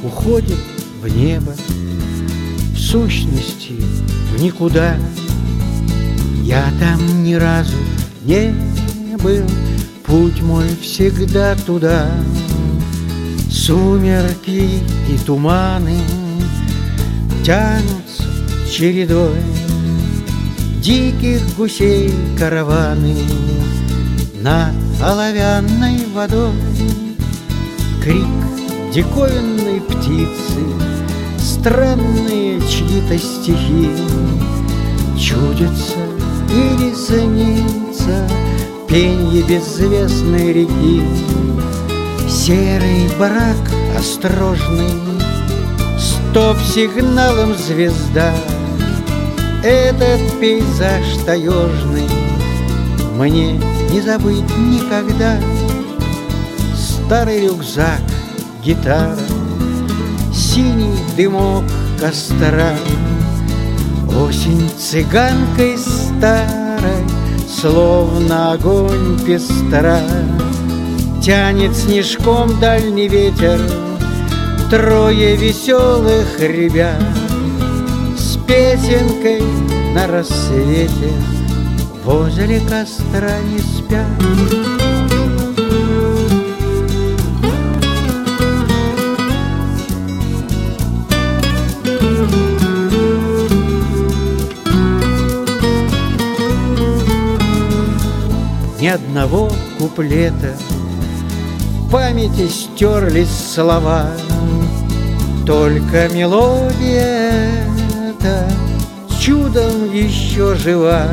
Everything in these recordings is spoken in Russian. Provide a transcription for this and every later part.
уходит в небо, в сущности в никуда. Я там ни разу не был, путь мой всегда туда. Сумерки и туманы тянутся чередой, диких гусей караваны над оловянной водой. Крик диковинной птицы, странные чьи-то стихи, чудится или снится пенье беззвездной реки. Серый барак осторожный, стоп-сигналом звезда. Этот пейзаж таежный мне не забыть никогда. Старый рюкзак, гитара, синий дымок костра. Осень цыганкой старой, словно огонь пестра. Тянет снежком дальний ветер трое веселых ребят с песенкой на рассвете возле костра не спят. Ни одного куплета, в памяти стерлись слова, только мелодия эта чудом еще жива.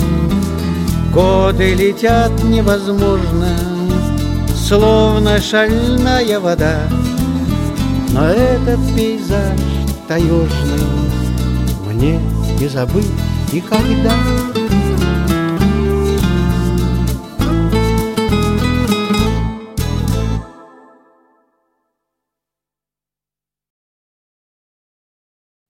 Годы летят невозможно, словно шальная вода, но этот пейзаж таежный мне не забыть никогда.